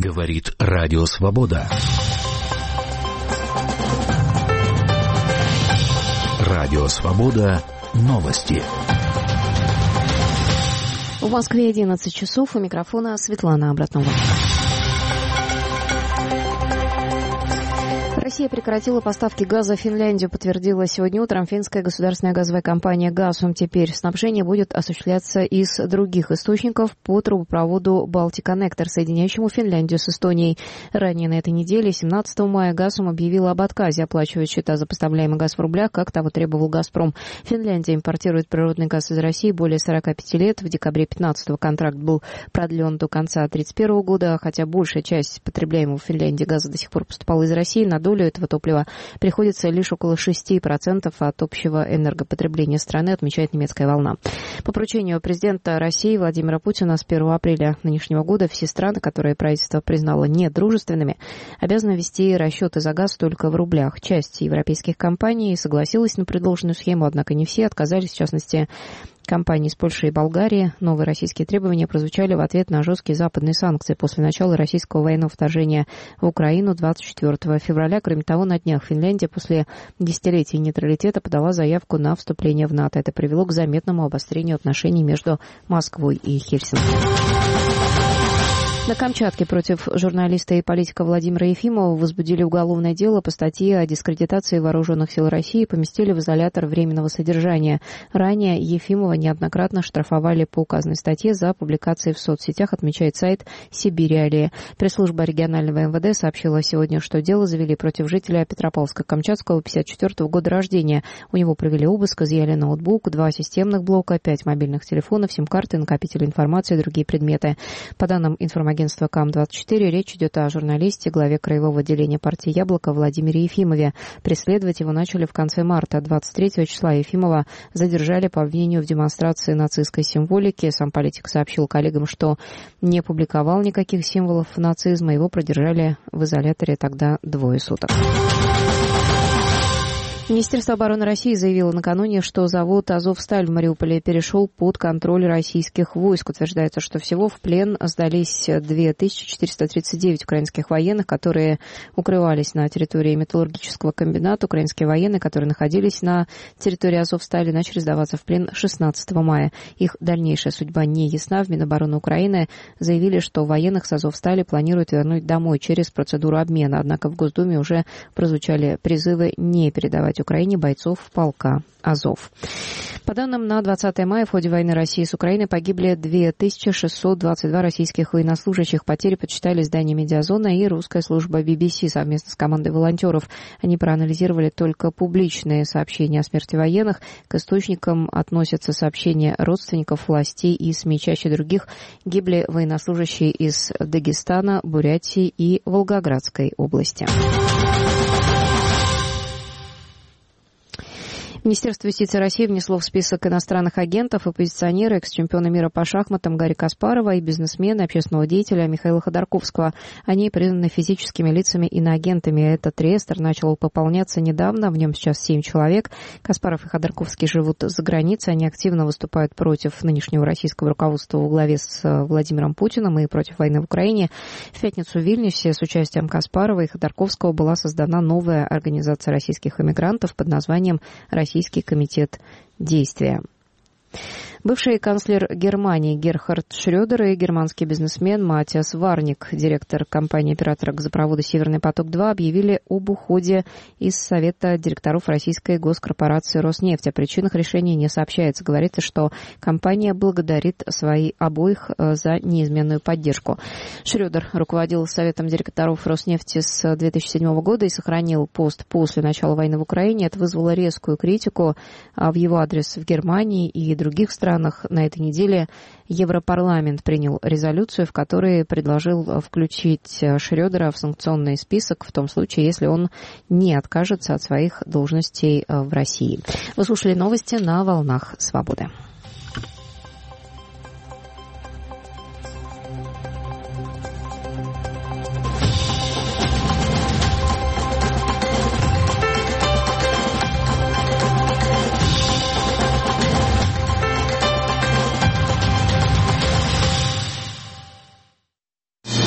Говорит Радио Свобода. Радио Свобода. Новости. В Москве 11 часов. У микрофона Светлана Абратнова. Россия прекратила поставки газа в Финляндию, подтвердила сегодня утром финская государственная газовая компания «Газум». Теперь снабжение будет осуществляться из других источников по трубопроводу «Балтиконнектор», соединяющему Финляндию с Эстонией. Ранее на этой неделе, 17 мая, «Газум» объявила об отказе оплачивать счета за поставляемый газ в рублях, как того требовал «Газпром». Финляндия импортирует природный газ из России более 45 лет. В декабре 2015-го контракт был продлен до конца 2031 года, хотя большая часть потребляемого в Финляндии газа до сих пор поступала из России. На долю этого топлива приходится лишь около 6% от общего энергопотребления страны, отмечает «Немецкая волна». По поручению президента России Владимира Путина с 1 апреля нынешнего года все страны, которые правительство признало недружественными, обязаны вести расчеты за газ только в рублях. Часть европейских компаний согласилась на предложенную схему, однако не все отказались, в частности, компании из Польши и Болгарии. Новые российские требования прозвучали в ответ на жесткие западные санкции после начала российского военного вторжения в Украину 24 февраля. Кроме того, на днях Финляндия после десятилетия нейтралитета подала заявку на вступление в НАТО. Это привело к заметному обострению отношений между Москвой и Хельсинки. На Камчатке против журналиста и политика Владимира Ефимова возбудили уголовное дело по статье о дискредитации вооруженных сил России и поместили в изолятор временного содержания. Ранее Ефимова неоднократно штрафовали по указанной статье за публикации в соцсетях, отмечает сайт «Сибирь-Реалии». Пресс-служба регионального МВД сообщила сегодня, что дело завели против жителя Петропавловска-Камчатского 1954 года рождения. У него провели обыск, изъяли ноутбук, 2 системных блока, 5 мобильных телефонов, сим-карты, накопители информации и другие предметы. По данным информагентства КАМ-24, речь идет о журналисте, главе краевого отделения партии «Яблоко» Владимире Ефимове. Преследовать его начали в конце марта. 23 числа Ефимова задержали по обвинению в демонстрации нацистской символики. Сам политик сообщил коллегам, что не публиковал никаких символов нацизма. Его продержали в изоляторе тогда 2 суток. Министерство обороны России заявило накануне, что завод «Азовсталь» в Мариуполе перешел под контроль российских войск. Утверждается, что всего в плен сдались 2439 украинских военных, которые укрывались на территории металлургического комбината. Украинские военные, которые находились на территории «Азовстали», начали сдаваться в плен 16 мая. Их дальнейшая судьба не ясна. В Минобороны Украины заявили, что военных с «Азовстали» планируют вернуть домой через процедуру обмена. Однако в Госдуме уже прозвучали призывы не передавать Украине бойцов полка «Азов». По данным на 20 мая в ходе войны России с Украиной погибли 2622 российских военнослужащих. Потери подсчитали издание «Медиазона» и русская служба BBC совместно с командой волонтеров. Они проанализировали только публичные сообщения о смерти военных. К источникам относятся сообщения родственников, властей и СМИ. Чаще других гибли военнослужащие из Дагестана, Бурятии и Волгоградской области. Министерство юстиции России внесло в список иностранных агентов, оппозиционера, экс-чемпиона мира по шахматам Гарри Каспарова и бизнесмена, общественного деятеля Михаила Ходорковского. Они признаны физическими лицами иноагентами. Этот реестр начал пополняться недавно, в нем сейчас 7 человек. Каспаров и Ходорковский живут за границей, они активно выступают против нынешнего российского руководства во главе с Владимиром Путиным и против войны в Украине. В пятницу в Вильнюсе с участием Каспарова и Ходорковского была создана новая организация российских эмигрантов под названием «Российский комитет действия». Бывший канцлер Германии Герхард Шрёдер и германский бизнесмен Матиас Варник, директор компании-оператора газопровода «Северный поток-2», объявили об уходе из Совета директоров российской госкорпорации «Роснефть». О причинах решения не сообщается. Говорится, что компания благодарит обоих за неизменную поддержку. Шрёдер руководил Советом директоров «Роснефти» с 2007 года и сохранил пост после начала войны в Украине. Это вызвало резкую критику в его адрес в Германии и других странах. На этой неделе Европарламент принял резолюцию, в которой предложил включить Шрёдера в санкционный список в том случае, если он не откажется от своих должностей в России. Вы слушали новости на «Волнах Свободы».